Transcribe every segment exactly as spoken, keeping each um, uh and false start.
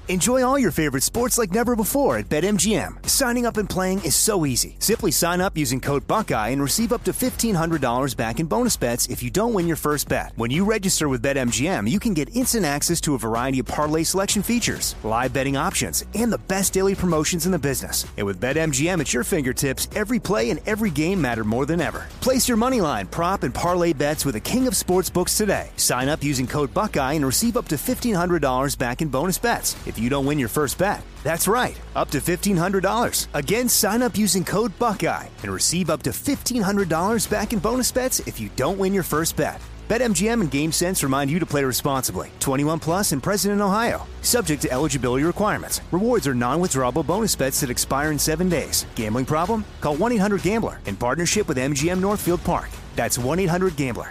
Enjoy all your favorite sports like never before at BetMGM. Signing up and playing is so easy. Simply sign up using code Buckeye and receive up to fifteen hundred dollars back in bonus bets if you don't win your first bet. When you register with BetMGM, you can get instant access to a variety of parlay selection features, live betting options, and the best daily promotions in the business. And with BetMGM at your fingertips, every play and every game matter more than ever. Place your moneyline, prop, and parlay bets with the king of sportsbooks today. Sign up using code Buckeye and receive up to fifteen hundred dollars back in bonus bets if you don't win your first bet. That's right, up to fifteen hundred dollars. Again, sign up using code Buckeye and receive up to fifteen hundred dollars back in bonus bets if you don't win your first bet. BetMGM and GameSense remind you to play responsibly. twenty-one plus and present in Ohio. Subject to eligibility requirements. Rewards are non-withdrawable bonus bets that expire in seven days. Gambling problem? Call one eight hundred gambler in partnership with M G M Northfield Park. That's one eight hundred gambler.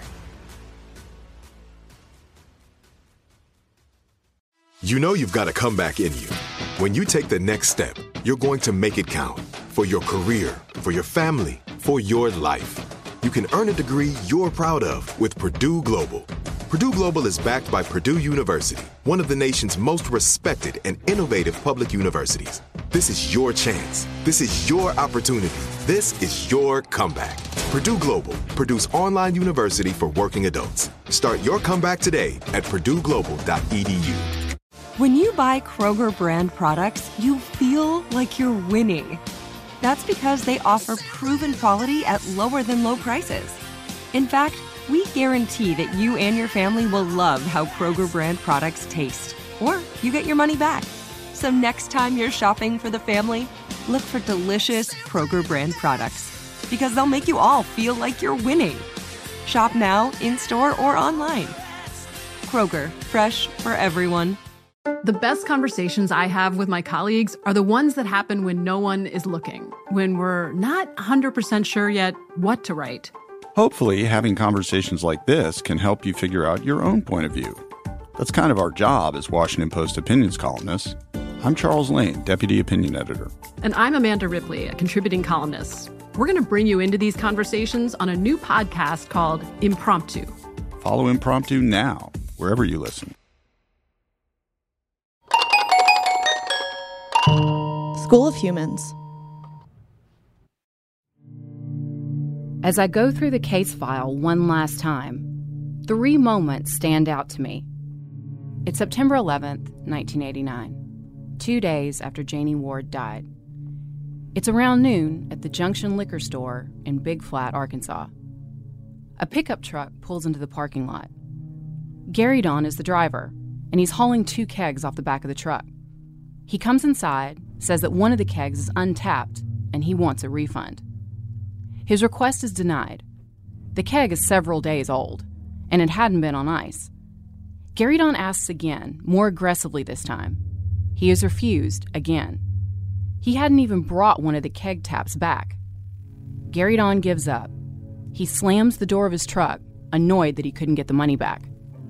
You know you've got a comeback in you. When you take the next step, you're going to make it count. For your career, for your family, for your life. You can earn a degree you're proud of with Purdue Global. Purdue Global is backed by Purdue University, one of the nation's most respected and innovative public universities. This is your chance. This is your opportunity. This is your comeback. Purdue Global, Purdue's online university for working adults. Start your comeback today at purdue global dot e d u. When you buy Kroger brand products, you feel like you're winning. That's because they offer proven quality at lower than low prices. In fact, we guarantee that you and your family will love how Kroger brand products taste, or you get your money back. So next time you're shopping for the family, look for delicious Kroger brand products, because they'll make you all feel like you're winning. Shop now, in-store, or online. Kroger, fresh for everyone. The best conversations I have with my colleagues are the ones that happen when no one is looking, when we're not one hundred percent sure yet what to write. Hopefully, having conversations like this can help you figure out your own point of view. That's kind of our job as Washington Post opinions columnists. I'm Charles Lane, Deputy Opinion Editor. And I'm Amanda Ripley, a contributing columnist. We're going to bring you into these conversations on a new podcast called Impromptu. Follow Impromptu now, wherever you listen. School of Humans. As I go through the case file one last time, three moments stand out to me. It's September eleventh, nineteen eighty-nine, two days after Janie Ward died. It's around noon at the Junction Liquor Store in Big Flat, Arkansas. A pickup truck pulls into the parking lot. Gary Don is the driver, and he's hauling two kegs off the back of the truck. He comes inside, says that one of the kegs is untapped, and he wants a refund. His request is denied. The keg is several days old, and it hadn't been on ice. Gary Don asks again, more aggressively this time. He is refused again. He hadn't even brought one of the keg taps back. Gary Don gives up. He slams the door of his truck, annoyed that he couldn't get the money back.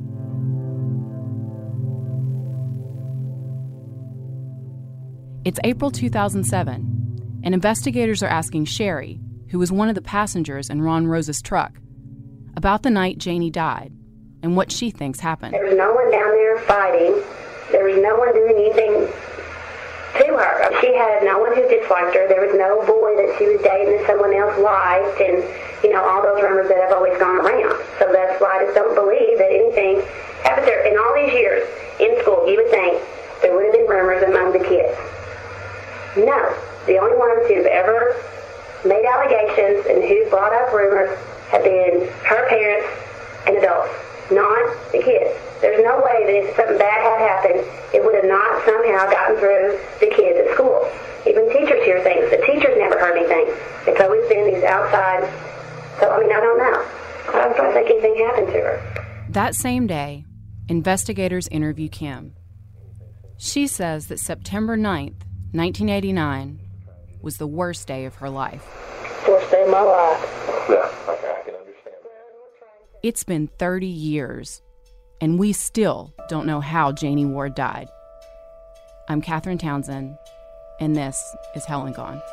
It's April two thousand seven, and investigators are asking Sherry, who was one of the passengers in Ron Rose's truck, about the night Janie died and what she thinks happened. There was no one down there fighting. There was no one doing anything to her. She had no one who disliked her. There was no boy that she was dating that someone else liked, and, you know, all those rumors that have always gone around. So that's why I just don't believe that anything happened there. In all these years in school, you would think there would have been rumors among the kids. No. The only ones who've ever made allegations and who brought up rumors have been her parents and adults, not the kids. There's no way that if something bad had happened, it would have not somehow gotten through the kids at school. Even teachers hear things. The teachers never heard anything. It's always been these outside. So, I mean, I don't know. I don't think anything happened to her. That same day, investigators interview Kim. She says that September ninth, nineteen eighty-nine, was the worst day of her life. Worst day of my life. Yeah, okay, I can understand. It's been thirty years, and we still don't know how Janie Ward died. I'm Catherine Townsend, and this is Hell and Gone.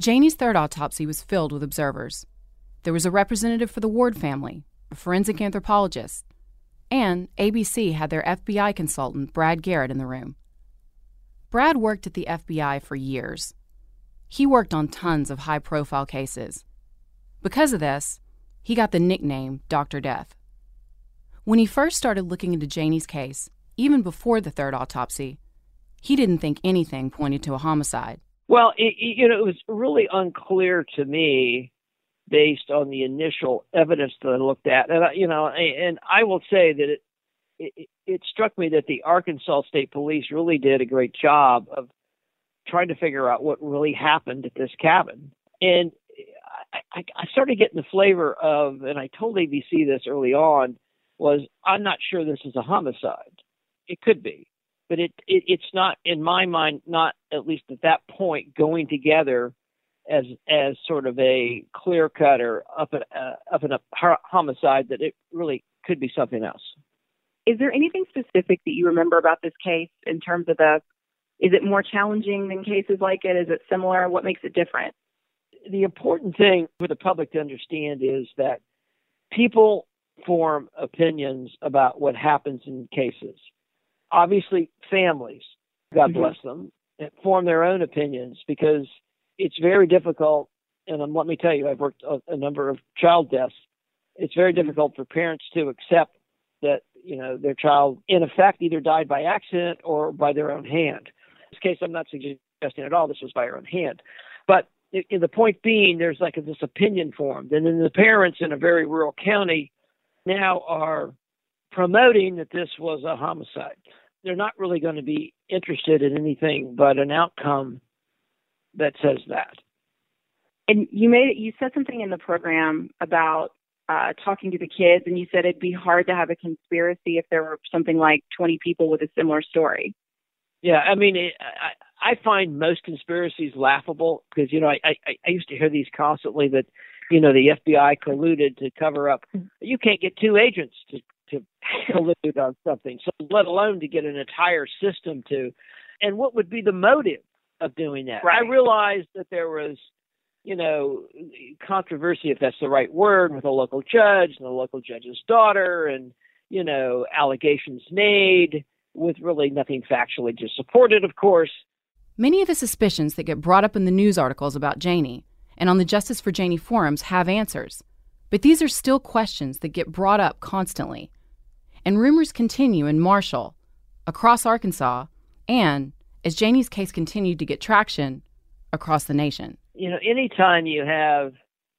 Janie's third autopsy was filled with observers. There was a representative for the Ward family, a forensic anthropologist, and A B C had their F B I consultant, Brad Garrett, in the room. Brad worked at the F B I for years. He worked on tons of high-profile cases. Because of this, he got the nickname Doctor Death. When he first started looking into Janie's case, even before the third autopsy, he didn't think anything pointed to a homicide. Well, it, you know, it was really unclear to me based on the initial evidence that I looked at. And, you know, and I will say that it, it, it struck me that the Arkansas State Police really did a great job of trying to figure out what really happened at this cabin. And I, I started getting the flavor of, and I told A B C this early on, was I'm not sure this is a homicide. It could be, but it, it it's not, in my mind, not at least at that point going together as as sort of a clear cut or up and uh, up and up homicide, that it really could be something else. Is there anything specific that you remember about this case in terms of the, is it more challenging than cases like it? Is it similar? What makes it different? The important thing for the public to understand is that people form opinions about what happens in cases. Obviously, families, God mm-hmm. bless them, form their own opinions because it's very difficult. And um, let me tell you, I've worked a, a number of child deaths. It's very difficult for parents to accept that, you know, their child, in effect, either died by accident or by their own hand. In this case, I'm not suggesting at all this was by her own hand. But it, the point being, there's like a, this opinion formed. And then the parents in a very rural county now are promoting that this was a homicide. They're not really going to be interested in anything but an outcome that says that. And you made you said something in the program about uh, talking to the kids, and you said it'd be hard to have a conspiracy if there were something like twenty people with a similar story. Yeah, I mean, it, I, I find most conspiracies laughable because, you know, I, I, I used to hear these constantly that, you know, the F B I colluded to cover up. You can't get two agents to, to collude on something, so let alone to get an entire system to. And what would be the motive of doing that? Right. I realized that there was, you know, controversy, if that's the right word, with a local judge and the local judge's daughter, and, you know, allegations made with really nothing factually to support it, of course. Many of the suspicions that get brought up in the news articles about Janie and on the Justice for Janie forums have answers, but these are still questions that get brought up constantly. And rumors continue in Marshall, across Arkansas, and, as Janie's case continued to get traction, across the nation. You know, anytime you have,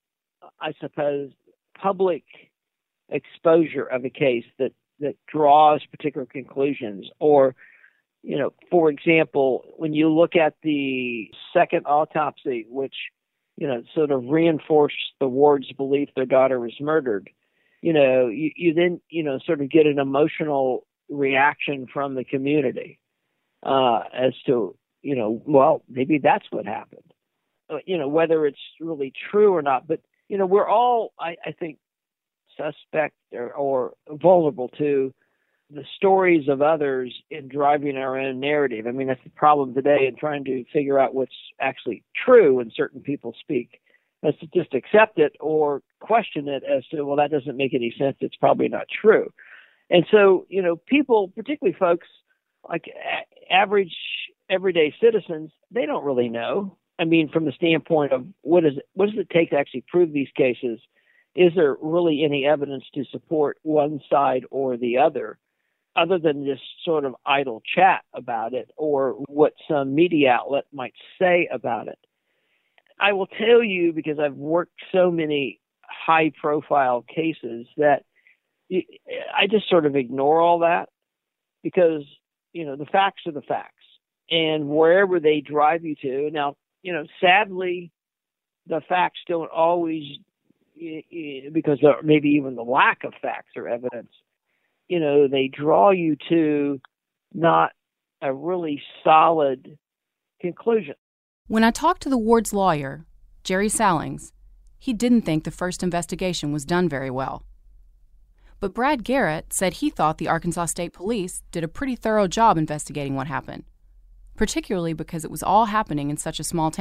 I suppose, public exposure of a case that, that draws particular conclusions, or, you know, for example, when you look at the second autopsy, which, you know, sort of reinforced the Ward's belief their daughter was murdered, you know, you, you then, you know, sort of get an emotional reaction from the community uh, as to, you know, well, maybe that's what happened. Uh, you know, whether it's really true or not. But, you know, we're all, I, I think, suspect or, or vulnerable to the stories of others in driving our own narrative. I mean, that's the problem today in trying to figure out what's actually true when certain people speak. Is to just accept it or question it as to, well, that doesn't make any sense. It's probably not true. And so, you know, people, particularly folks like a- average everyday citizens, they don't really know. I mean, from the standpoint of what is it, what does it take to actually prove these cases? Is there really any evidence to support one side or the other, other than just sort of idle chat about it or what some media outlet might say about it? I will tell you, because I've worked so many high-profile cases, that I just sort of ignore all that because, you know, the facts are the facts. And wherever they drive you to, now, you know, sadly, the facts don't always, because of maybe even the lack of facts or evidence, you know, they draw you to not a really solid conclusion. When I talked to the Ward's lawyer, Jerry Sallings, he didn't think the first investigation was done very well. But Brad Garrett said he thought the Arkansas State Police did a pretty thorough job investigating what happened, particularly because it was all happening in such a small town.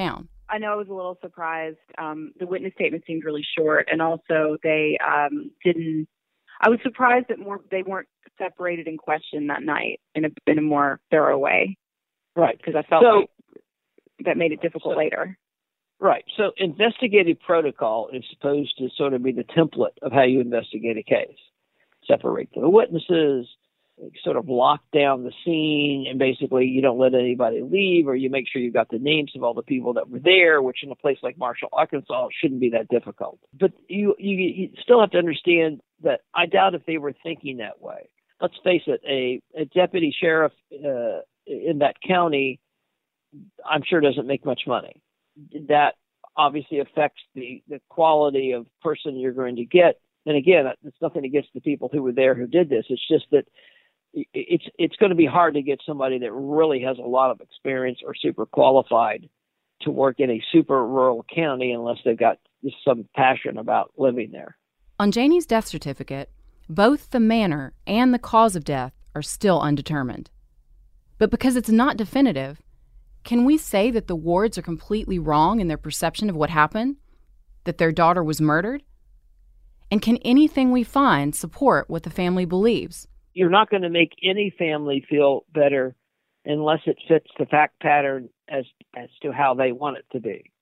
I know I was a little surprised. Um, the witness statement seemed really short, and also they um, didn't. I was surprised that more they weren't separated and questioned that night in a in a more thorough way. Right, because I felt so, like that made it difficult so, later. Right. So investigative protocol is supposed to sort of be the template of how you investigate a case. Separate the witnesses, sort of lock down the scene, and basically you don't let anybody leave, or you make sure you've got the names of all the people that were there, which in a place like Marshall, Arkansas, shouldn't be that difficult. But you, you, you still have to understand that I doubt if they were thinking that way. Let's face it, a, a deputy sheriff uh, in that county, I'm sure doesn't make much money. That obviously affects the, the quality of person you're going to get. And again, it's nothing against the people who were there who did this. It's just that it's it's going to be hard to get somebody that really has a lot of experience or super qualified to work in a super rural county unless they've got just some passion about living there. On Janie's death certificate, both the manner and the cause of death are still undetermined. But because it's not definitive, can we say that the Wards are completely wrong in their perception of what happened? That their daughter was murdered? And can anything we find support what the family believes? You're not going to make any family feel better unless it fits the fact pattern as as to how they want it to be.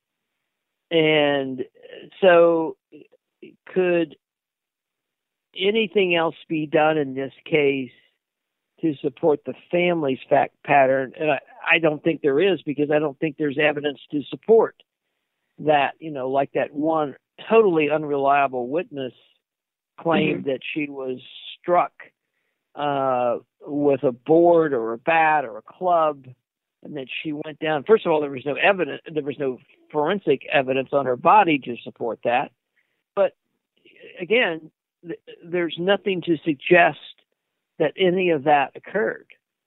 And so could anything else be done in this case to support the family's fact pattern? And I, I don't think there is, because I don't think there's evidence to support that, you know, like that one totally unreliable witness claimed mm-hmm. that she was struck uh, with a board or a bat or a club, and that she went down. First of all, there was no evidence, there was no forensic evidence on her body to support that. But again, th- there's nothing to suggest that any of that occurred.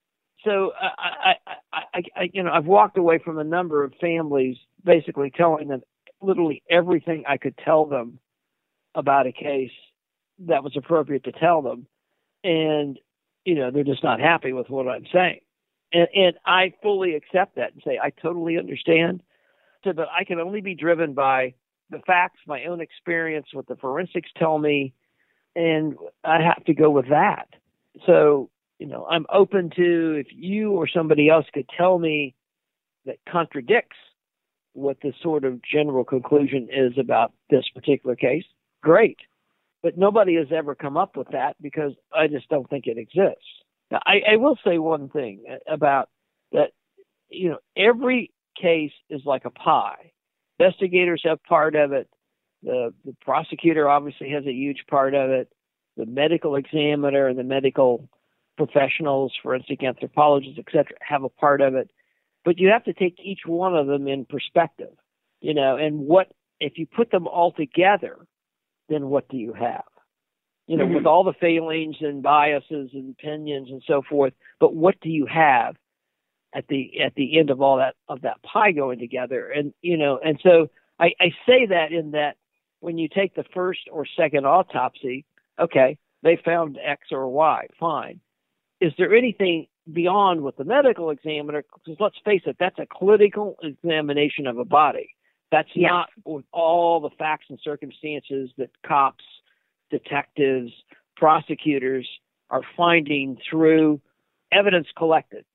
So I, I, I, I, you know, I've walked away from a number of families basically telling them literally everything I could tell them about a case that was appropriate to tell them. And, you know, they're just not happy with what I'm saying. And, and I fully accept that and say, I totally understand. So, but I can only be driven by the facts, my own experience, what the forensics tell me, and I have to go with that. So, you know, I'm open to, if you or somebody else could tell me that contradicts what the sort of general conclusion is about this particular case, great. But nobody has ever come up with that, because I just don't think it exists. Now, I, I will say one thing about that, you know, every case is like a pie. Investigators have part of it. The, the prosecutor obviously has a huge part of it. The medical examiner and the medical professionals, forensic anthropologists, et cetera, have a part of it. But you have to take each one of them in perspective, you know, and what, if you put them all together, then what do you have? You know, mm-hmm. with all the failings and biases and opinions and so forth, but what do you have at the at the end of all that of that pie going together? And, you know, and so I, I say that in that when you take the first or second autopsy, okay, they found X or Y, fine. Is there anything beyond what the medical examiner, because let's face it, that's a clinical examination of a body. That's yeah. not with all the facts and circumstances that cops, detectives, prosecutors are finding through evidence collected,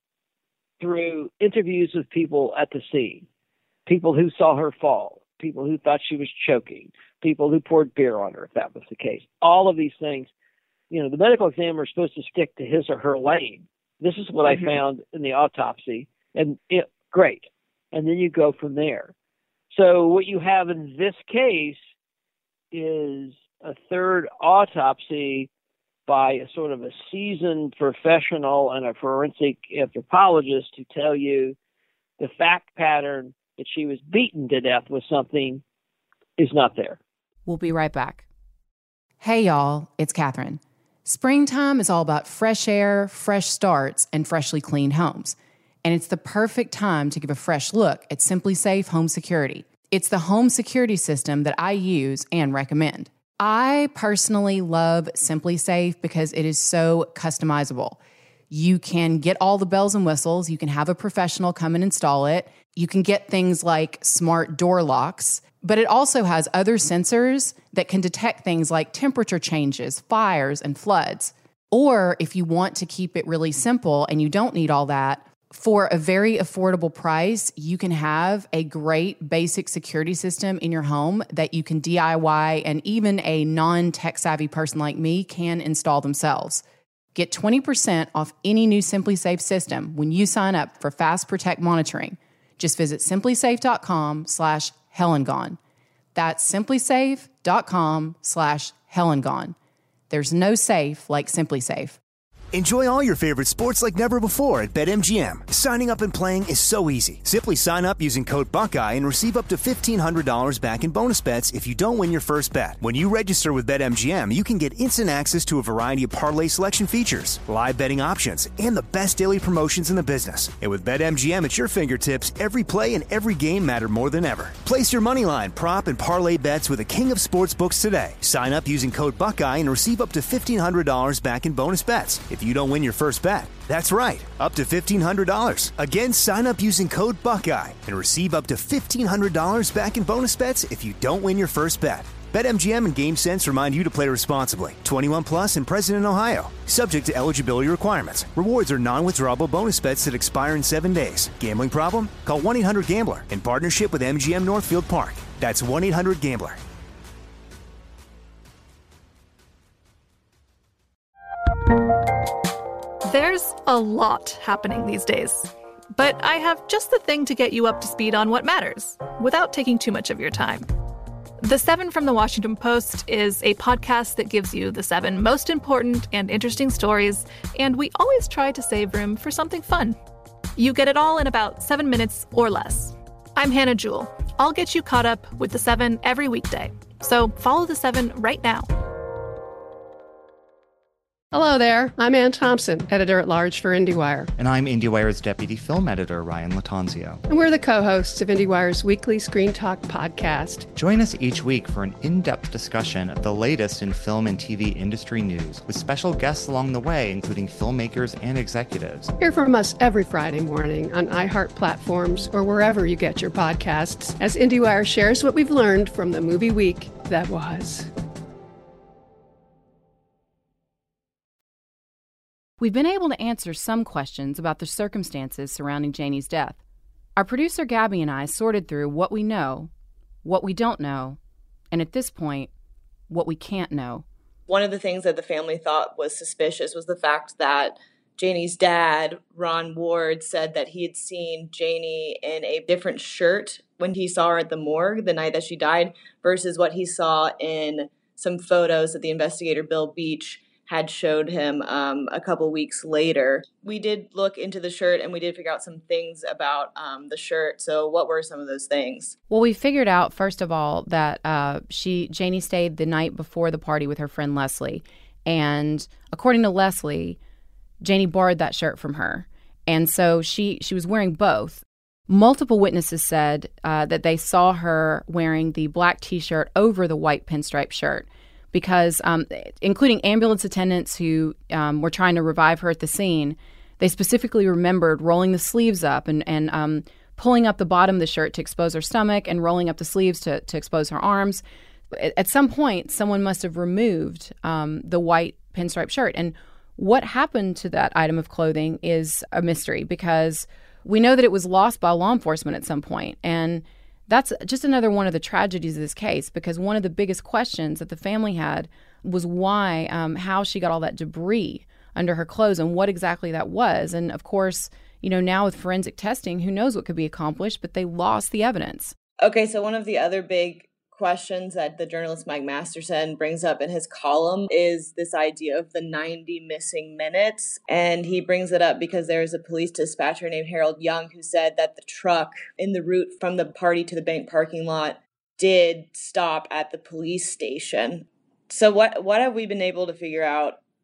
through interviews with people at the scene, people who saw her fall, people who thought she was choking, people who poured beer on her, if that was the case. All of these things, you know, the medical examiner is supposed to stick to his or her lane. This is what mm-hmm. I found in the autopsy, and it, great. And then you go from there. So what you have in this case is a third autopsy by a sort of a seasoned professional and a forensic anthropologist to tell you the fact pattern that she was beaten to death with something is not there. We'll be right back. Hey, y'all, it's Catherine. Springtime is all about fresh air, fresh starts, and freshly cleaned homes. And it's the perfect time to give a fresh look at Simply Safe Home Security. It's the home security system that I use and recommend. I personally love Simply Safe because it is so customizable. You can get all the bells and whistles. You can have a professional come and install it. You can get things like smart door locks, but it also has other sensors that can detect things like temperature changes, fires, and floods. Or if you want to keep it really simple and you don't need all that, for a very affordable price, you can have a great basic security system in your home that you can D I Y, and even a non-tech savvy person like me can install themselves. Get twenty percent off any new SimpliSafe system when you sign up for Fast Protect monitoring. Just visit simplysafe.com slash Hellengone. That's simplysafe.com slash Hellengone. There's no safe like SimpliSafe. Enjoy all your favorite sports like never before at BetMGM. Signing up and playing is so easy. Simply sign up using code Buckeye and receive up to fifteen hundred dollars back in bonus bets if you don't win your first bet. When you register with BetMGM, you can get instant access to a variety of parlay selection features, live betting options, and the best daily promotions in the business. And with BetMGM at your fingertips, every play and every game matter more than ever. Place your moneyline, prop, and parlay bets with the king of sportsbooks today. Sign up using code Buckeye and receive up to fifteen hundred dollars back in bonus bets if you don't win your first bet. That's right, up to fifteen hundred dollars. Again, sign up using code Buckeye and receive up to fifteen hundred dollars back in bonus bets if you don't win your first bet. BetMGM and GameSense remind you to play responsibly. twenty-one plus and present in Ohio. Subject to eligibility requirements. Rewards are non-withdrawable bonus bets that expire in seven days. Gambling problem? Call one eight hundred gambler in partnership with M G M Northfield Park. That's one eight hundred gambler. There's a lot happening these days, but I have just the thing to get you up to speed on what matters, without taking too much of your time. The Seven from the Washington Post is a podcast that gives you the seven most important and interesting stories, and we always try to save room for something fun. You get it all in about seven minutes or less. I'm Hannah Jewell. I'll get you caught up with the Seven every weekday, so follow the Seven right now. Hello there, I'm Ann Thompson, editor-at-large for IndieWire. And I'm IndieWire's deputy film editor, Ryan Latanzio. And we're the co-hosts of IndieWire's weekly Screen Talk podcast. Join us each week for an in-depth discussion of the latest in film and T V industry news, with special guests along the way, including filmmakers and executives. Hear from us every Friday morning on iHeart platforms or wherever you get your podcasts, as IndieWire shares what we've learned from the movie week that was. We've been able to answer some questions about the circumstances surrounding Janie's death. Our producer Gabby and I sorted through what we know, what we don't know, and at this point, what we can't know. One of the things that the family thought was suspicious was the fact that Janie's dad, Ron Ward, said that he had seen Janie in a different shirt when he saw her at the morgue the night that she died versus what he saw in some photos that the investigator, Bill Beach, had showed him um, a couple weeks later. We did look into the shirt and we did figure out some things about um, the shirt. So what were some of those things? Well, we figured out, first of all, that uh, she Janie stayed the night before the party with her friend Leslie. And according to Leslie, Janie borrowed that shirt from her. And so she, she was wearing both. Multiple witnesses said uh, that they saw her wearing the black T-shirt over the white pinstripe shirt, because um, including ambulance attendants who um, were trying to revive her at the scene, they specifically remembered rolling the sleeves up and, and um, pulling up the bottom of the shirt to expose her stomach and rolling up the sleeves to, to expose her arms. At, at some point, someone must have removed um, the white pinstripe shirt. And what happened to that item of clothing is a mystery, because we know that it was lost by law enforcement at some point. And that's just another one of the tragedies of this case, because one of the biggest questions that the family had was why, um, how she got all that debris under her clothes and what exactly that was. And of course, you know, now with forensic testing, who knows what could be accomplished, but they lost the evidence. Okay, so one of the other big questions that the journalist Mike Masterson brings up in his column is this idea of the ninety missing minutes. And he brings it up because there's a police dispatcher named Harold Young who said that the truck in the route from the party to the bank parking lot did stop at the police station. So what what have we been able to figure out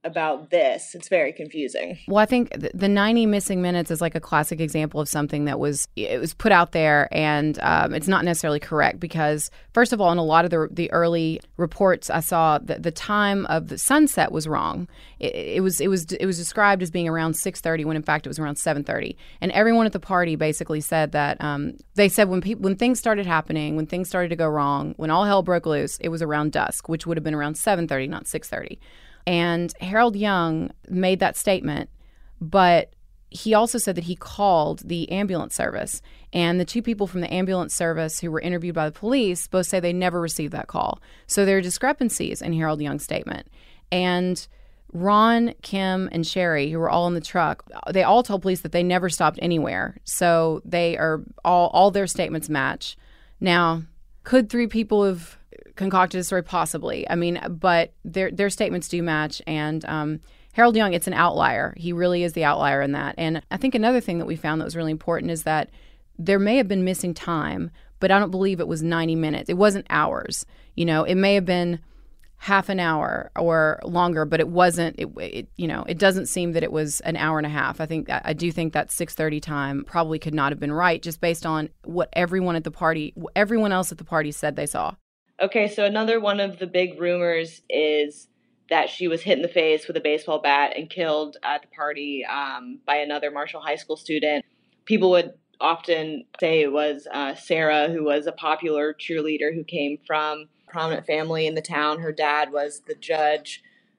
about this. It's very confusing. Well, I think the ninety missing minutes is like a classic example of something that was it was put out there, and um, it's not necessarily correct because, first of all, in a lot of the the early reports I saw, the, the time of the sunset was wrong. It, it was it was it was described as being around six thirty when in fact it was around seven thirty. And everyone at the party basically said that um, they said when people when things started happening, when things started to go wrong, when all hell broke loose, it was around dusk, which would have been around seven thirty, not six thirty. And Harold Young made that statement, but he also said that he called the ambulance service. And the two people from the ambulance service who were interviewed by the police both say they never received that call. So there are discrepancies in Harold Young's statement. And Ron, Kim, and Sherry, who were all in the truck, they all told police that they never stopped anywhere. So they are all, all their statements match. Now, could three people have concocted a story? Possibly. I mean, but their their statements do match. And um, Harold Young, it's an outlier. He really is the outlier in that. And I think another thing that we found that was really important is that there may have been missing time, but I don't believe it was ninety minutes. It wasn't hours. You know, it may have been half an hour or longer, but it wasn't, it, it you know, it doesn't seem that it was an hour and a half. I think, I do think that six thirty time probably could not have been right just based on what everyone at the party, everyone else at the party said they saw. Okay, so another one of the big rumors is that she was hit in the face with a baseball bat and killed at the party um, by another Marshall High School student. People would often say it was uh, Sarah, who was a popular cheerleader who came from a prominent family in the town. Her dad was the judge.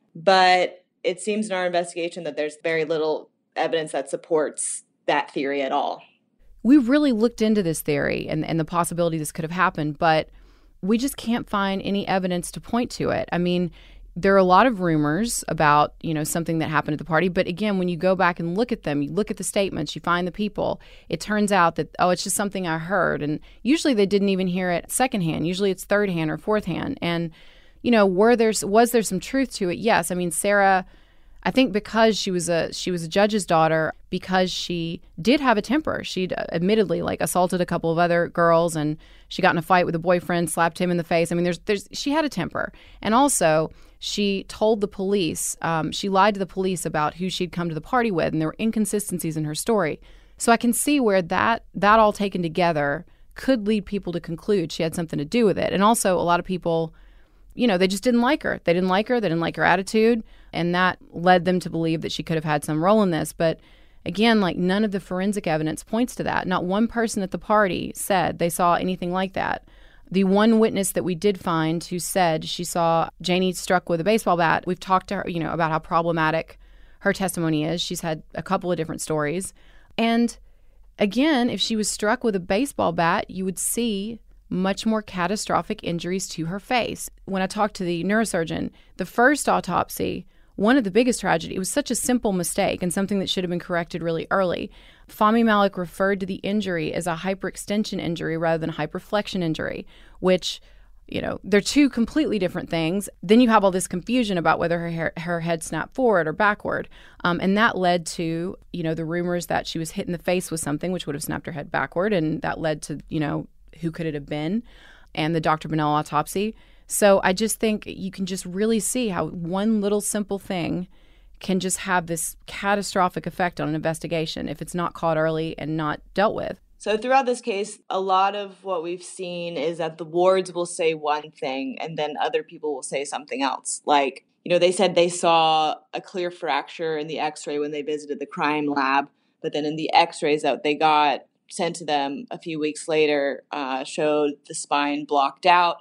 But it seems in our investigation that there's very little evidence that supports that theory at all. We really looked into this theory and, and the possibility this could have happened, but we just can't find any evidence to point to it. I mean, there are a lot of rumors about, you know, something that happened at the party. But again, when you go back and look at them, you look at the statements, you find the people, it turns out that, oh, it's just something I heard. And usually they didn't even hear it secondhand. Usually it's third hand or fourth hand. And, you know, were there, was there some truth to it? Yes. I mean, Sarah, I think because she was a she was a judge's daughter, because she did have a temper. She'd admittedly like assaulted a couple of other girls, and she got in a fight with a boyfriend, slapped him in the face. I mean, there's there's she had a temper, and also she told the police, um, she lied to the police about who she'd come to the party with, and there were inconsistencies in her story. So I can see where that that all taken together could lead people to conclude she had something to do with it, and also a lot of people, you know, they just didn't like her. They didn't like her. They didn't like her attitude. And that led them to believe that she could have had some role in this. But again, like none of the forensic evidence points to that. Not one person at the party said they saw anything like that. The one witness that we did find who said she saw Janie struck with a baseball bat, we've talked to her, you know, about how problematic her testimony is. She's had a couple of different stories. And again, if she was struck with a baseball bat, you would see much more catastrophic injuries to her face. When I talked to the neurosurgeon, the first autopsy, one of the biggest tragedies, it was such a simple mistake and something that should have been corrected really early. Fahmy Malak referred to the injury as a hyperextension injury rather than a hyperflexion injury, which, you know, they're two completely different things. Then you have all this confusion about whether her hair, her head snapped forward or backward. Um, and that led to, you know, the rumors that she was hit in the face with something, which would have snapped her head backward. And that led to, you know, who could it have been, and the Doctor Bunnell autopsy. So I just think you can just really see how one little simple thing can just have this catastrophic effect on an investigation if it's not caught early and not dealt with. So throughout this case, a lot of what we've seen is that the wards will say one thing and then other people will say something else. Like, you know, they said they saw a clear fracture in the x-ray when they visited the crime lab, but then in the x-rays that they got sent to them a few weeks later uh, showed the spine blocked out.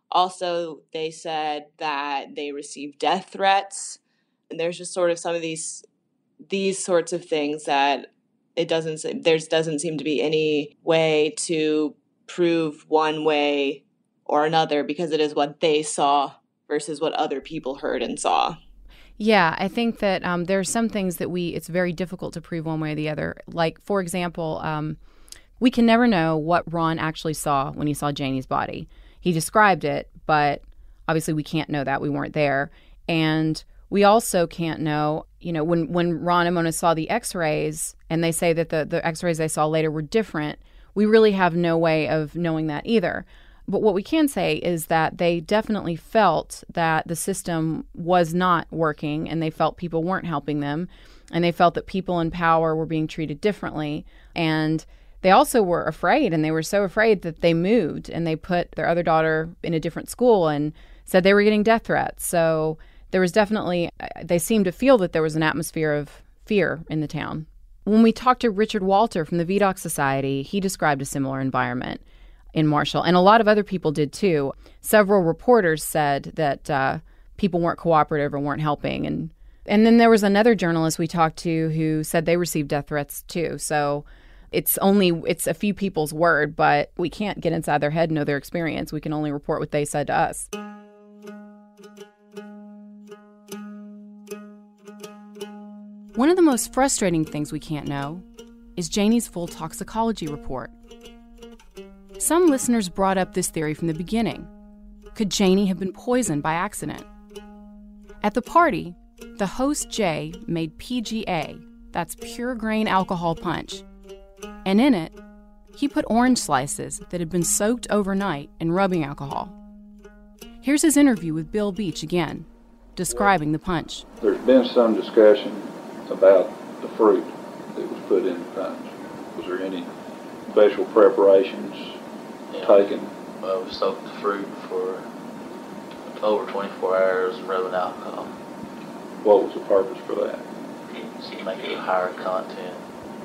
Also, they said that they received death threats. And there's just sort of some of these these sorts of things that it doesn't there doesn't seem to be any way to prove one way or another because it is what they saw versus what other people heard and saw. Yeah, I think that um, there are some things that we it's very difficult to prove one way or the other. Like, for example, um, we can never know what Ron actually saw when he saw Janie's body. He described it, but obviously we can't know that. We weren't there. And we also can't know, you know, when, when Ron and Mona saw the x-rays and they say that the, the x-rays they saw later were different, we really have no way of knowing that either. But what we can say is that they definitely felt that the system was not working, and they felt people weren't helping them, and they felt that people in power were being treated differently. And they also were afraid, and they were so afraid that they moved, and they put their other daughter in a different school and said they were getting death threats. So there was definitely, they seemed to feel that there was an atmosphere of fear in the town. When we talked to Richard Walter from the V DOC Society, he described a similar environment in Marshall, and a lot of other people did too. Several reporters said that uh, people weren't cooperative or weren't helping, and and then there was another journalist we talked to who said they received death threats too. So it's only it's a few people's word, but we can't get inside their head and know their experience. We can only report what they said to us. One of the most frustrating things we can't know is Janie's full toxicology report. Some listeners brought up this theory from the beginning. Could Janie have been poisoned by accident? At the party, the host Jay made P G A, that's pure grain alcohol punch, and in it, he put orange slices that had been soaked overnight in rubbing alcohol. Here's his interview with Bill Beach again, describing the punch. There's been some discussion about the fruit that was put in the punch. Was there any special preparations yeah. taken? Well, we soaked the fruit for over twenty-four hours in rubbing alcohol. What was the purpose for that? To make it a higher content.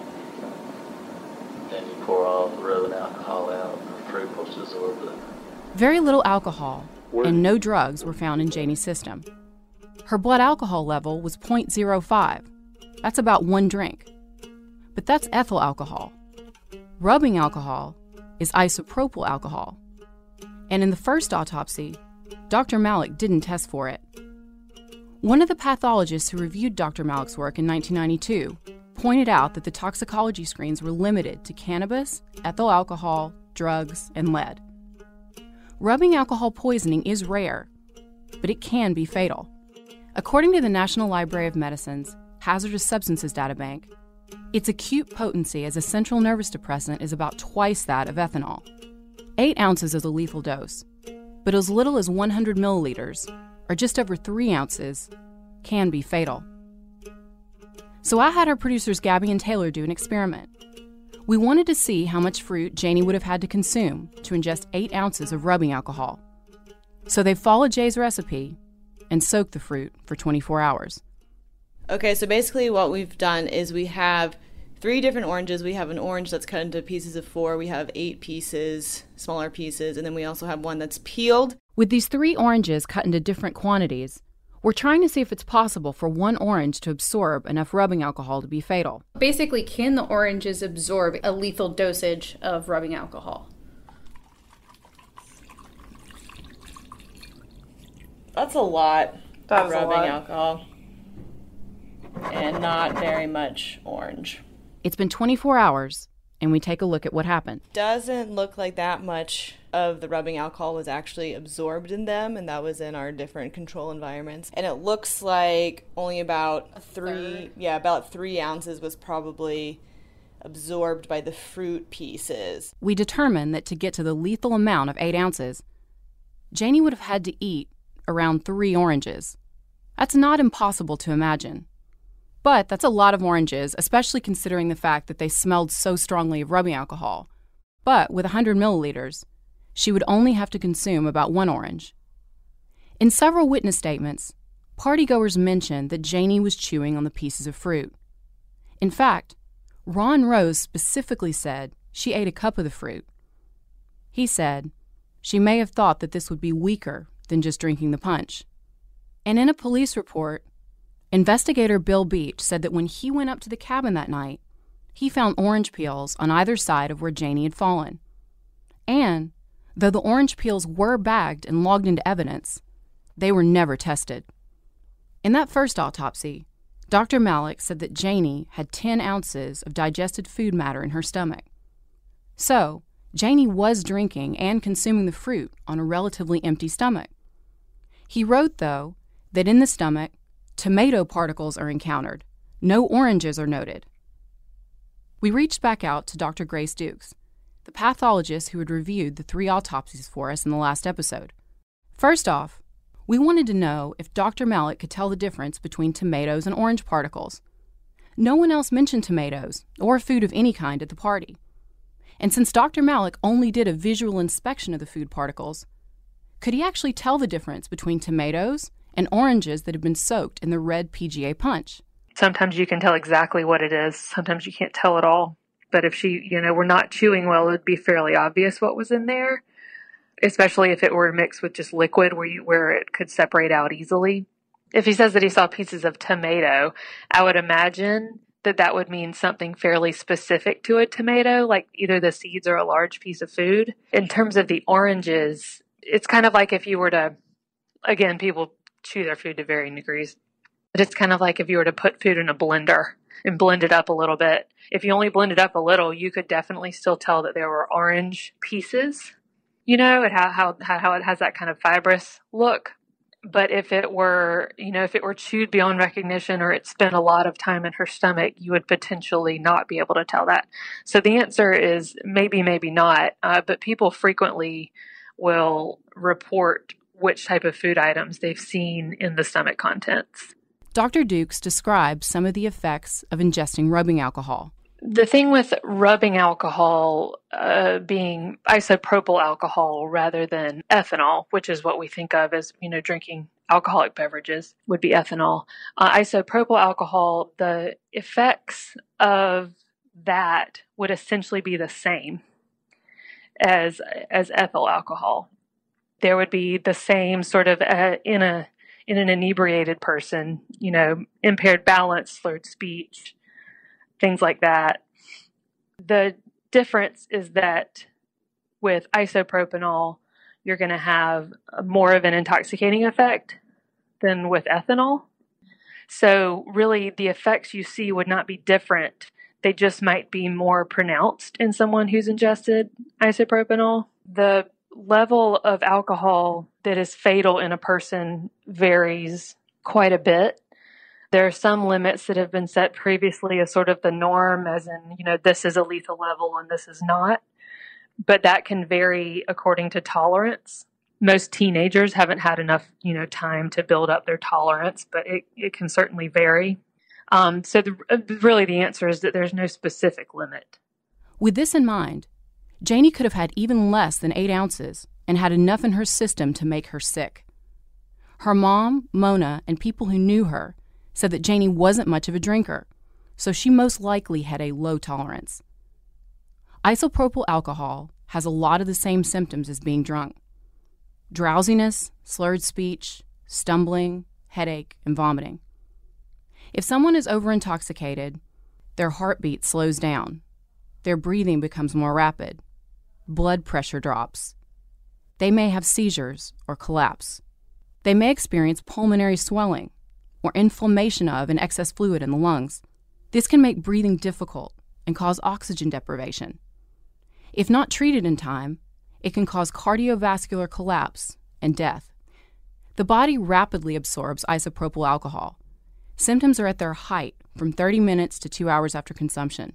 Then you pour all the rubbing alcohol out and the fruit was absorbed it. Very little alcohol and no drugs were found in Janie's system. Her blood alcohol level was zero point zero five. That's about one drink. But that's ethyl alcohol. Rubbing alcohol is isopropyl alcohol. And in the first autopsy, Doctor Malik didn't test for it. One of the pathologists who reviewed Doctor Malik's work in nineteen ninety-two pointed out that the toxicology screens were limited to cannabis, ethyl alcohol, drugs, and lead. Rubbing alcohol poisoning is rare, but it can be fatal. According to the National Library of Medicine's Hazardous Substances Databank, its acute potency as a central nervous depressant is about twice that of ethanol. Eight ounces is a lethal dose, but as little as one hundred milliliters, or just over three ounces, can be fatal. So I had our producers Gabby and Taylor do an experiment. We wanted to see how much fruit Janie would have had to consume to ingest eight ounces of rubbing alcohol. So they followed Jay's recipe and soaked the fruit for twenty-four hours. Okay, so basically what we've done is we have three different oranges. We have an orange that's cut into pieces of four. We have eight pieces, smaller pieces, and then we also have one that's peeled. With these three oranges cut into different quantities, we're trying to see if it's possible for one orange to absorb enough rubbing alcohol to be fatal. Basically, can the oranges absorb a lethal dosage of rubbing alcohol? That's a lot That of is a rubbing lot. alcohol. And not very much orange. It's been twenty-four hours, and we take a look at what happened. Doesn't look like that much of the rubbing alcohol was actually absorbed in them, and that was in our different control environments. And it looks like only about three, yeah, about three ounces was probably absorbed by the fruit pieces. We determined that to get to the lethal amount of eight ounces, Janie would have had to eat around three oranges. That's not impossible to imagine. But that's a lot of oranges, especially considering the fact that they smelled so strongly of rubbing alcohol. But with one hundred milliliters, she would only have to consume about one orange. In several witness statements, partygoers mentioned that Janie was chewing on the pieces of fruit. In fact, Ron Rose specifically said she ate a cup of the fruit. He said she may have thought that this would be weaker than just drinking the punch. And in a police report, investigator Bill Beach said that when he went up to the cabin that night, he found orange peels on either side of where Janie had fallen. And, though the orange peels were bagged and logged into evidence, they were never tested. In that first autopsy, Doctor Malik said that Janie had ten ounces of digested food matter in her stomach. So, Janie was drinking and consuming the fruit on a relatively empty stomach. He wrote, though, that in the stomach, tomato particles are encountered. No oranges are noted. We reached back out to Doctor Grace Dukes, the pathologist who had reviewed the three autopsies for us in the last episode. First off, we wanted to know if Doctor Malik could tell the difference between tomatoes and orange particles. No one else mentioned tomatoes or food of any kind at the party. And since Doctor Malik only did a visual inspection of the food particles, could he actually tell the difference between tomatoes and oranges that had been soaked in the red P G A punch? Sometimes you can tell exactly what it is. Sometimes you can't tell at all. But if she, you know, were not chewing well, it would be fairly obvious what was in there, especially if it were mixed with just liquid where you, where it could separate out easily. If he says that he saw pieces of tomato, I would imagine that that would mean something fairly specific to a tomato, like either the seeds or a large piece of food. In terms of the oranges, it's kind of like if you were to, again, people chew their food to varying degrees, but it's kind of like if you were to put food in a blender and blend it up a little bit. If you only blend it up a little, you could definitely still tell that there were orange pieces, you know, and how, how, how it has that kind of fibrous look. But if it were, you know, if it were chewed beyond recognition or it spent a lot of time in her stomach, you would potentially not be able to tell that. So the answer is maybe, maybe not. Uh, but people frequently will report which type of food items they've seen in the stomach contents. Doctor Dukes describes some of the effects of ingesting rubbing alcohol. The thing with rubbing alcohol uh, being isopropyl alcohol rather than ethanol, which is what we think of as, you know, drinking alcoholic beverages, would be ethanol. Uh, isopropyl alcohol, the effects of that would essentially be the same as as ethyl alcohol. There would be the same sort of uh, in a in an inebriated person, you know, impaired balance, slurred speech, things like that. The difference is that with isopropanol, you're going to have more of an intoxicating effect than with ethanol. So really the effects you see would not be different. They just might be more pronounced in someone who's ingested isopropanol. The level of alcohol that is fatal in a person varies quite a bit. There are some limits that have been set previously as sort of the norm, as in, you know, this is a lethal level and this is not. But that can vary according to tolerance. Most teenagers haven't had enough, you know, time to build up their tolerance, but it, it can certainly vary. Um, so the, really the answer is that there's no specific limit. With this in mind, Janie could have had even less than eight ounces and had enough in her system to make her sick. Her mom, Mona, and people who knew her said that Janie wasn't much of a drinker, so she most likely had a low tolerance. Isopropyl alcohol has a lot of the same symptoms as being drunk: drowsiness, slurred speech, stumbling, headache, and vomiting. If someone is overintoxicated, their heartbeat slows down, their breathing becomes more rapid, blood pressure drops. They may have seizures or collapse. They may experience pulmonary swelling or inflammation of and excess fluid in the lungs. This can make breathing difficult and cause oxygen deprivation. If not treated in time, it can cause cardiovascular collapse and death. The body rapidly absorbs isopropyl alcohol. Symptoms are at their height from thirty minutes to two hours after consumption.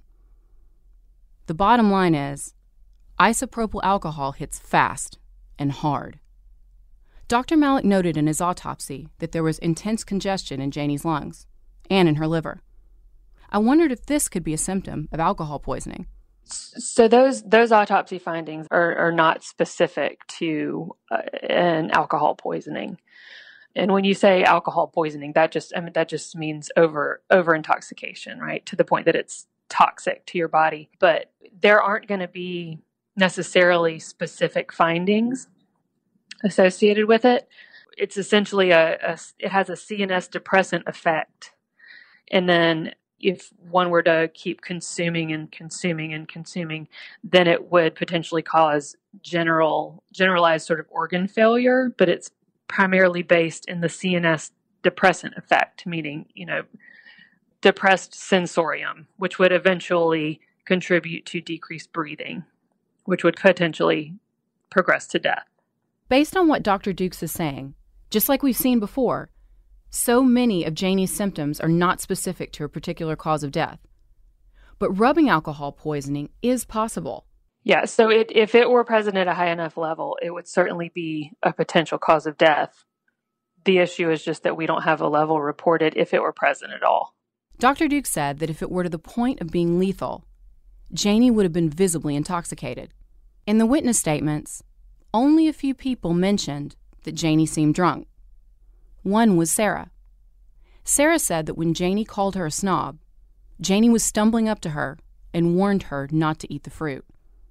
The bottom line is, isopropyl alcohol hits fast and hard. Doctor Malik noted in his autopsy that there was intense congestion in Janie's lungs and in her liver. I wondered if this could be a symptom of alcohol poisoning. So those those autopsy findings are, are not specific to uh, an alcohol poisoning. And when you say alcohol poisoning, that just I mean, that just means over over intoxication, right? To the point that it's toxic to your body. But there aren't going to be necessarily specific findings associated with it. It's essentially a, a it has a C N S depressant effect. And then if one were to keep consuming and consuming and consuming, then it would potentially cause general generalized sort of organ failure, but it's primarily based in the C N S depressant effect, meaning, you know, depressed sensorium, which would eventually contribute to decreased breathing, which would potentially progress to death. Based on what Doctor Dukes is saying, just like we've seen before, so many of Janie's symptoms are not specific to a particular cause of death. But rubbing alcohol poisoning is possible. Yeah, so it, if it were present at a high enough level, it would certainly be a potential cause of death. The issue is just that we don't have a level reported if it were present at all. Doctor Duke said that if it were to the point of being lethal, Janie would have been visibly intoxicated. In the witness statements, only a few people mentioned that Janie seemed drunk. One was Sarah. Sarah said that when Janie called her a snob, Janie was stumbling up to her and warned her not to eat the fruit.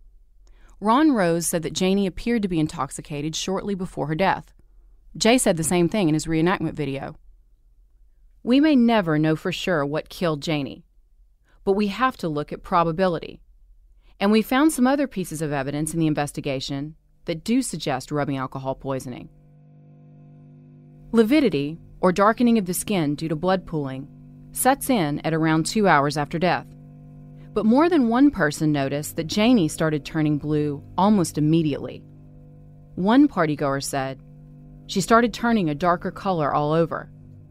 Ron Rose said that Janie appeared to be intoxicated shortly before her death. Jay said the same thing in his reenactment video. We may never know for sure what killed Janie, but we have to look at probability. And we found some other pieces of evidence in the investigation that do suggest rubbing alcohol poisoning. Lividity, or darkening of the skin due to blood pooling, sets in at around two hours after death. But more than one person noticed that Janie started turning blue almost immediately. One partygoer said she started turning a darker color all over.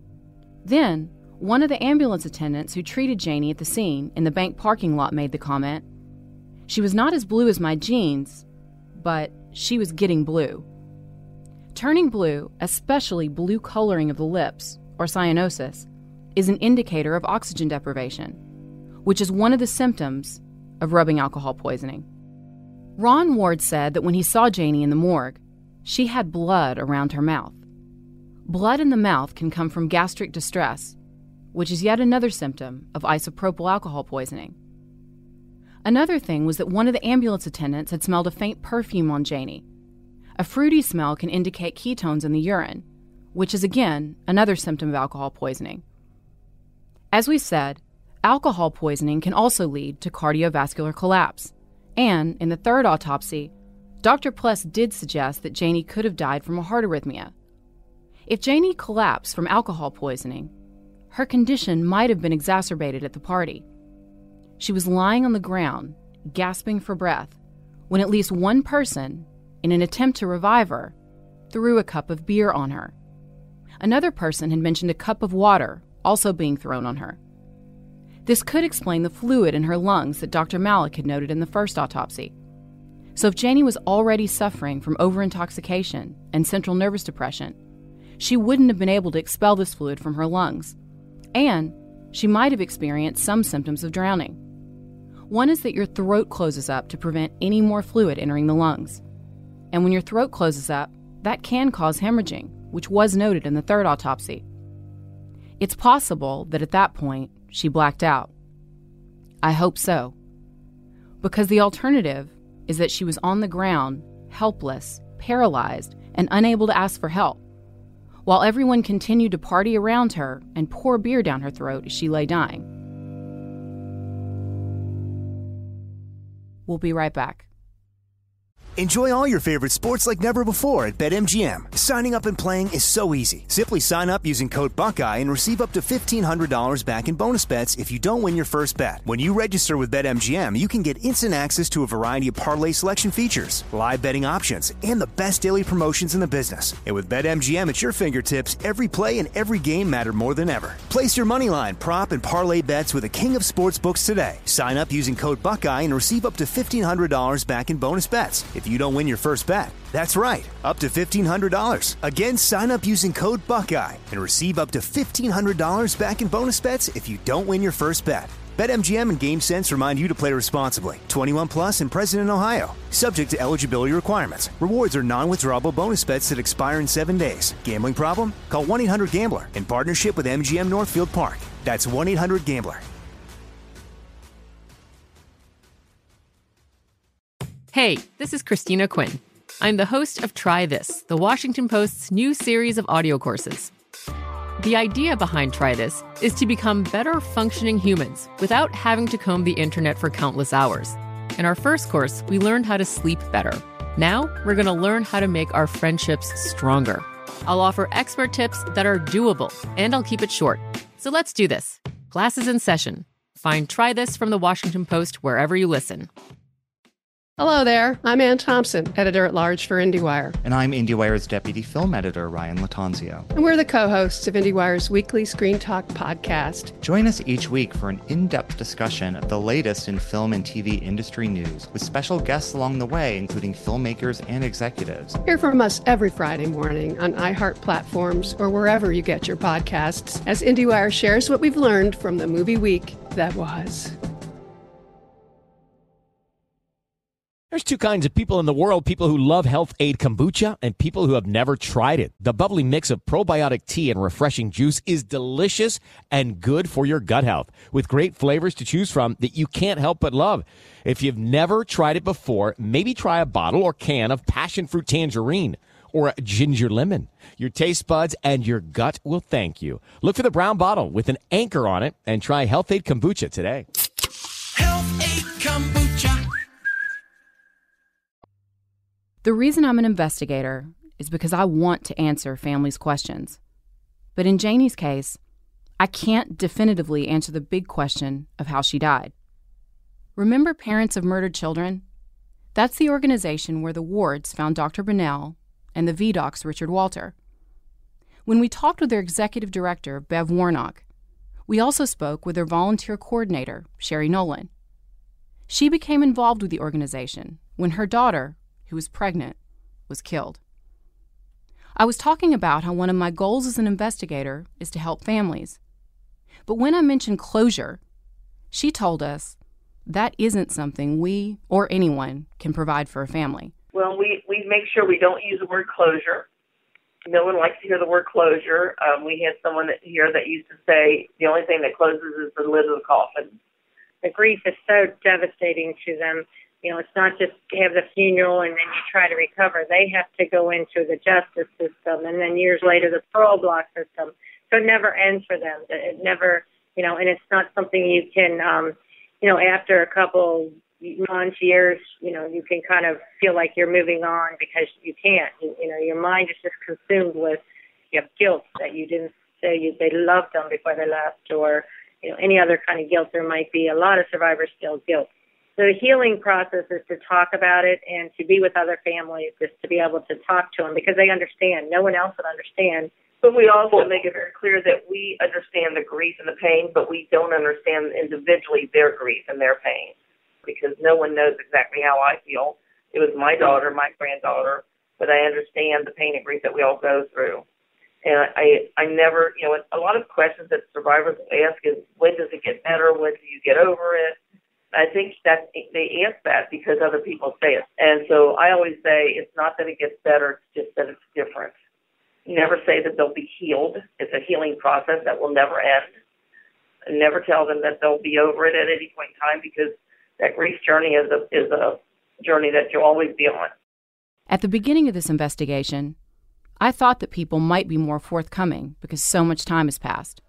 Then, one of the ambulance attendants who treated Janie at the scene in the bank parking lot made the comment, "She was not as blue as my jeans, but she was getting blue." Turning blue, especially blue coloring of the lips, or cyanosis, is an indicator of oxygen deprivation, which is one of the symptoms of rubbing alcohol poisoning. Ron Ward said that when he saw Janie in the morgue, she had blood around her mouth. Blood in the mouth can come from gastric distress, which is yet another symptom of isopropyl alcohol poisoning. Another thing was that one of the ambulance attendants had smelled a faint perfume on Janie. A fruity smell can indicate ketones in the urine, which is again another symptom of alcohol poisoning. As we said, alcohol poisoning can also lead to cardiovascular collapse, and in the third autopsy, Doctor Pless did suggest that Janie could have died from a heart arrhythmia. If Janie collapsed from alcohol poisoning, her condition might have been exacerbated at the party. She was lying on the ground, gasping for breath, when at least one person, in an attempt to revive her, threw a cup of beer on her. Another person had mentioned a cup of water also being thrown on her. This could explain the fluid in her lungs that Doctor Malik had noted in the first autopsy. So if Janie was already suffering from overintoxication and central nervous depression, she wouldn't have been able to expel this fluid from her lungs, and she might have experienced some symptoms of drowning. One is that your throat closes up to prevent any more fluid entering the lungs. And when your throat closes up, that can cause hemorrhaging, which was noted in the third autopsy. It's possible that at that point, she blacked out. I hope so. Because the alternative is that she was on the ground, helpless, paralyzed, and unable to ask for help, while everyone continued to party around her and pour beer down her throat as she lay dying. We'll be right back. Enjoy all your favorite sports like never before at BetMGM. Signing up and playing is so easy. Simply sign up using code Buckeye and receive up to fifteen hundred dollars back in bonus bets if you don't win your first bet. When you register with BetMGM, you can get instant access to a variety of parlay selection features, live betting options, and the best daily promotions in the business. And with BetMGM at your fingertips, every play and every game matter more than ever. Place your moneyline, prop, and parlay bets with the king of sportsbooks today. Sign up using code Buckeye and receive up to fifteen hundred dollars back in bonus bets if you don't win your first bet. That's right, up to fifteen hundred dollars. Again, sign up using code Buckeye and receive up to fifteen hundred dollars back in bonus bets if you don't win your first bet. BetMGM and GameSense remind you to play responsibly. twenty-one plus and present in Ohio. Subject to eligibility requirements. Rewards are non-withdrawable bonus bets that expire in seven days. Gambling problem? Call one eight hundred gambler in partnership with M G M Northfield Park. That's one eight hundred gambler. Hey, this is Christina Quinn. I'm the host of Try This, the Washington Post's new series of audio courses. The idea behind Try This is to become better functioning humans without having to comb the internet for countless hours. In our first course, we learned how to sleep better. Now, we're going to learn how to make our friendships stronger. I'll offer expert tips that are doable, and I'll keep it short. So let's do this. Class is in session. Find Try This from the Washington Post wherever you listen. Hello there. I'm Ann Thompson, editor-at-large for IndieWire. And I'm IndieWire's deputy film editor, Ryan Latanzio. And we're the co-hosts of IndieWire's weekly Screen Talk podcast. Join us each week for an in-depth discussion of the latest in film and T V industry news, with special guests along the way, including filmmakers and executives. Hear from us every Friday morning on iHeart platforms or wherever you get your podcasts, as IndieWire shares what we've learned from the movie week that was. There's two kinds of people in the world, people who love Health Aid Kombucha and people who have never tried it. The bubbly mix of probiotic tea and refreshing juice is delicious and good for your gut health, with great flavors to choose from that you can't help but love. If you've never tried it before, maybe try a bottle or can of passion fruit tangerine or a ginger lemon. Your taste buds and your gut will thank you. Look for the brown bottle with an anchor on it and try Health Aid Kombucha today. Health Aid Kombucha. The reason I'm an investigator is because I want to answer families' questions. But in Janie's case, I can't definitively answer the big question of how she died. Remember Parents of Murdered Children? That's the organization where the Wards found Doctor Bunnell and the V DOC's Richard Walter. When we talked with their executive director, Bev Warnock, we also spoke with their volunteer coordinator, Sherry Nolan. She became involved with the organization when her daughter, who was pregnant, was killed. I was talking about how one of my goals as an investigator is to help families. But when I mentioned closure, she told us that isn't something we or anyone can provide for a family. Well, we, we make sure we don't use the word closure. No one likes to hear the word closure. Um, we had someone that, here that used to say the only thing that closes is the lid of the coffin. The grief is so devastating to them. You know, it's not just have the funeral and then you try to recover. They have to go into the justice system and then years later the parole block system. So it never ends for them. It never, you know, and it's not something you can, um, you know, after a couple months, years, you know, you can kind of feel like you're moving on because you can't. You, you know, your mind is just consumed with, you have guilt that you didn't say you, they loved them before they left, or, you know, any other kind of guilt there might be. A lot of survivors feel guilt. So the healing process is to talk about it and to be with other families, just to be able to talk to them because they understand. No one else would understand. But we also make it very clear that we understand the grief and the pain, but we don't understand individually their grief and their pain because no one knows exactly how I feel. It was my daughter, my granddaughter, but I understand the pain and grief that we all go through. And I, I never, you know, a lot of questions that survivors ask is, when does it get better? When do you get over it? I think that they ask that because other people say it. And so I always say it's not that it gets better, it's just that it's different. You never say that they'll be healed. It's a healing process that will never end. And never tell them that they'll be over it at any point in time because that grief journey is a, is a journey that you'll always be on. At the beginning of this investigation, I thought that people might be more forthcoming because so much time has passed.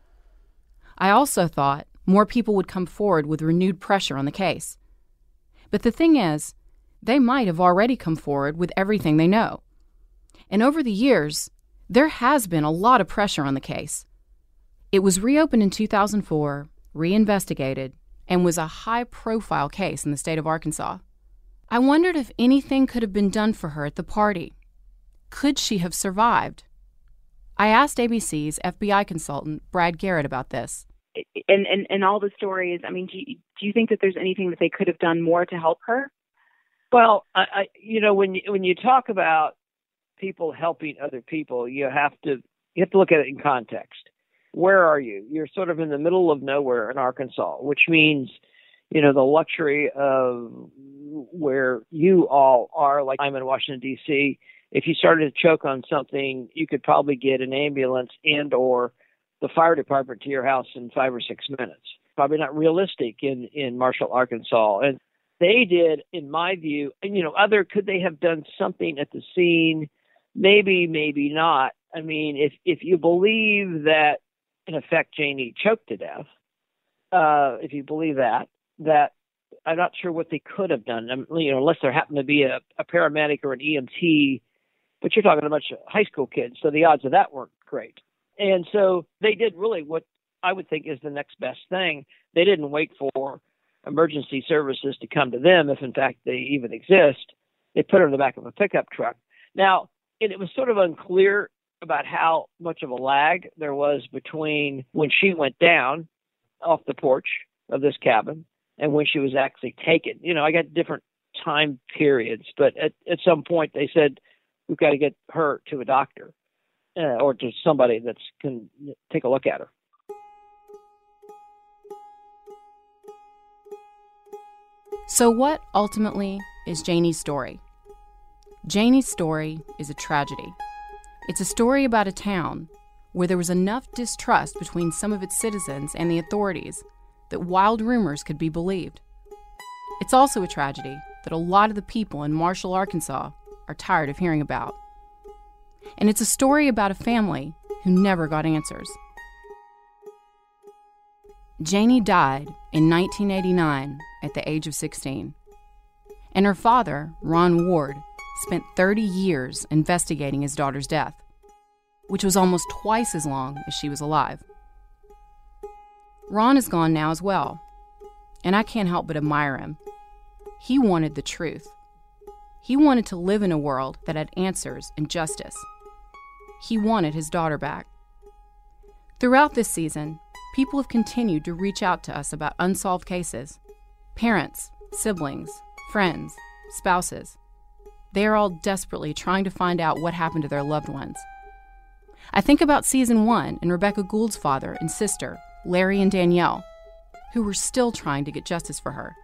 I also thought more people would come forward with renewed pressure on the case. But the thing is, they might have already come forward with everything they know. And over the years, there has been a lot of pressure on the case. It was reopened in two thousand four, reinvestigated, and was a high-profile case in the state of Arkansas. I wondered if anything could have been done for her at the party. Could she have survived? I asked A B C's F B I consultant, Brad Garrett, about this. And, and, and all the stories, I mean, do you, do you think that there's anything that they could have done more to help her? Well, I, I you know, when you, when you talk about people helping other people, you have to you have to look at it in context. Where are you? You're sort of in the middle of nowhere in Arkansas, which means, you know, the luxury of where you all are, like I'm in Washington, D C, if you started to choke on something, you could probably get an ambulance and or the fire department to your house in five or six minutes. Probably not realistic in, in Marshall, Arkansas. And they did, in my view, and, you know, other, could they have done something at the scene? Maybe, maybe not. I mean, if, if you believe that, in effect, Janie choked to death, uh, if you believe that, that I'm not sure what they could have done, I mean, you know, unless there happened to be a, a paramedic or an E M T, but you're talking about a bunch of high school kids, so the odds of that weren't great. And so they did really what I would think is the next best thing. They didn't wait for emergency services to come to them, if in fact they even exist. They put her in the back of a pickup truck. Now, it, it was sort of unclear about how much of a lag there was between when she went down off the porch of this cabin and when she was actually taken. You know, I got different time periods, but at, at some point they said, we've got to get her to a doctor uh, or to somebody that can take a look at her. So what ultimately is Janie's story? Janie's story is a tragedy. It's a story about a town where there was enough distrust between some of its citizens and the authorities that wild rumors could be believed. It's also a tragedy that a lot of the people in Marshall, Arkansas are tired of hearing about. And it's a story about a family who never got answers. Janie died in nineteen eighty-nine at the age of sixteen. And her father, Ron Ward, spent thirty years investigating his daughter's death, which was almost twice as long as she was alive. Ron is gone now as well, and I can't help but admire him. He wanted the truth. He wanted to live in a world that had answers and justice. He wanted his daughter back. Throughout this season, people have continued to reach out to us about unsolved cases. Parents, siblings, friends, spouses. They are all desperately trying to find out what happened to their loved ones. I think about season one and Rebecca Gould's father and sister, Larry and Danielle, who were still trying to get justice for her.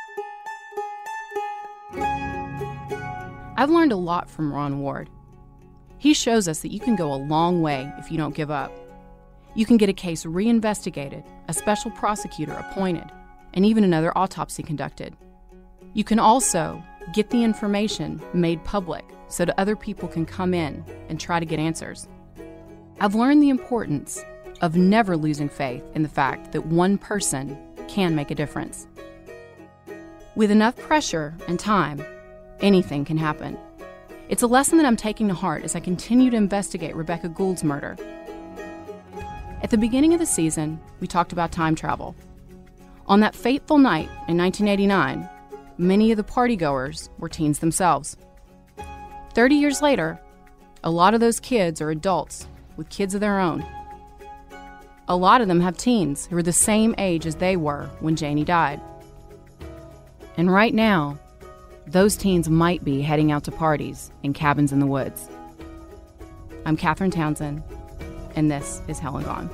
I've learned a lot from Ron Ward. He shows us that you can go a long way if you don't give up. You can get a case reinvestigated, a special prosecutor appointed, and even another autopsy conducted. You can also get the information made public so that other people can come in and try to get answers. I've learned the importance of never losing faith in the fact that one person can make a difference. With enough pressure and time, anything can happen. It's a lesson that I'm taking to heart as I continue to investigate Rebecca Gould's murder. At the beginning of the season, we talked about time travel. On that fateful night in nineteen eighty-nine, many of the partygoers were teens themselves. Thirty years later, a lot of those kids are adults with kids of their own. A lot of them have teens who are the same age as they were when Janie died. And right now, those teens might be heading out to parties in cabins in the woods. I'm Catherine Townsend, and this is Helen Gone.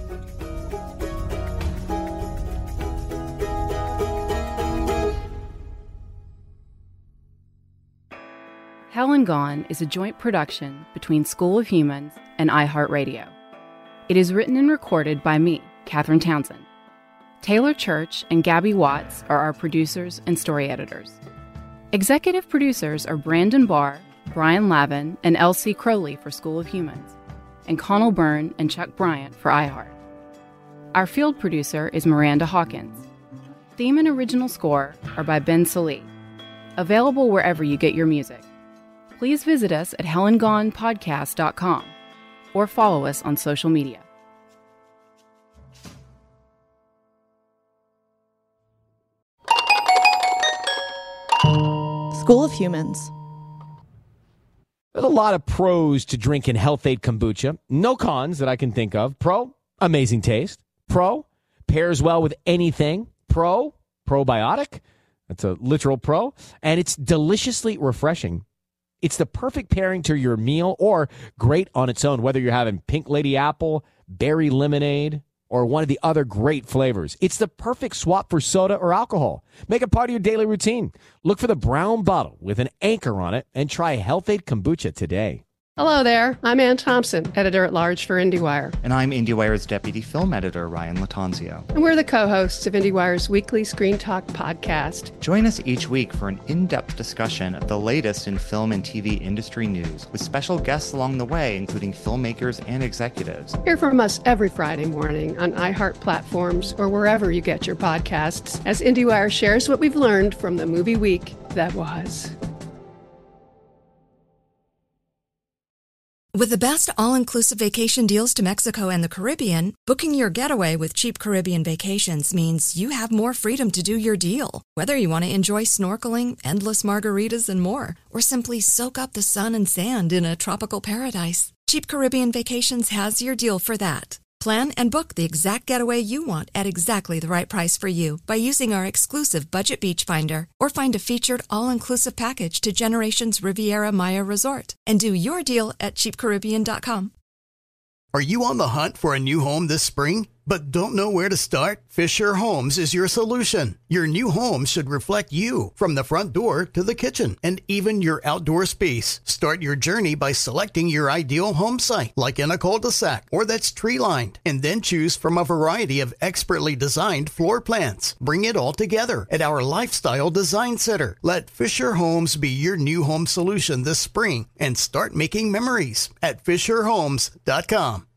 Helen Gone is a joint production between School of Humans and iHeartRadio. It is written and recorded by me, Catherine Townsend. Taylor Church and Gabby Watts are our producers and story editors. Executive producers are Brandon Barr, Brian Lavin, and Elsie Crowley for School of Humans, and Connell Byrne and Chuck Bryant for iHeart. Our field producer is Miranda Hawkins. Theme and original score are by Ben Salee. Available wherever you get your music. Please visit us at helen gone podcast dot com or follow us on social media. School of Humans. There's a lot of pros to drinking Health Aid Kombucha. No cons that I can think of. Pro, amazing taste. Pro, pairs well with anything. Pro, probiotic. That's a literal pro. And it's deliciously refreshing. It's the perfect pairing to your meal or great on its own, whether you're having pink lady apple, berry lemonade, or one of the other great flavors. It's the perfect swap for soda or alcohol. Make it part of your daily routine. Look for the brown bottle with an anchor on it and try Health Aid Kombucha today. Hello there. I'm Ann Thompson, editor-at-large for IndieWire. And I'm IndieWire's deputy film editor, Ryan Latanzio. And we're the co-hosts of IndieWire's weekly Screen Talk podcast. Join us each week for an in-depth discussion of the latest in film and T V industry news, with special guests along the way, including filmmakers and executives. Hear from us every Friday morning on iHeart platforms or wherever you get your podcasts, as IndieWire shares what we've learned from the movie week that was. With the best all-inclusive vacation deals to Mexico and the Caribbean, booking your getaway with Cheap Caribbean Vacations means you have more freedom to do your deal. Whether you want to enjoy snorkeling, endless margaritas, and more, or simply soak up the sun and sand in a tropical paradise, Cheap Caribbean Vacations has your deal for that. Plan and book the exact getaway you want at exactly the right price for you by using our exclusive Budget Beach Finder, or find a featured all-inclusive package to Generations Riviera Maya Resort and do your deal at cheap caribbean dot com. Are you on the hunt for a new home this spring, but don't know where to start? Fisher Homes is your solution. Your new home should reflect you, from the front door to the kitchen and even your outdoor space. Start your journey by selecting your ideal home site, like in a cul-de-sac or that's tree-lined, and then choose from a variety of expertly designed floor plans. Bring it all together at our Lifestyle Design Center. Let Fisher Homes be your new home solution this spring and start making memories at fisher homes dot com.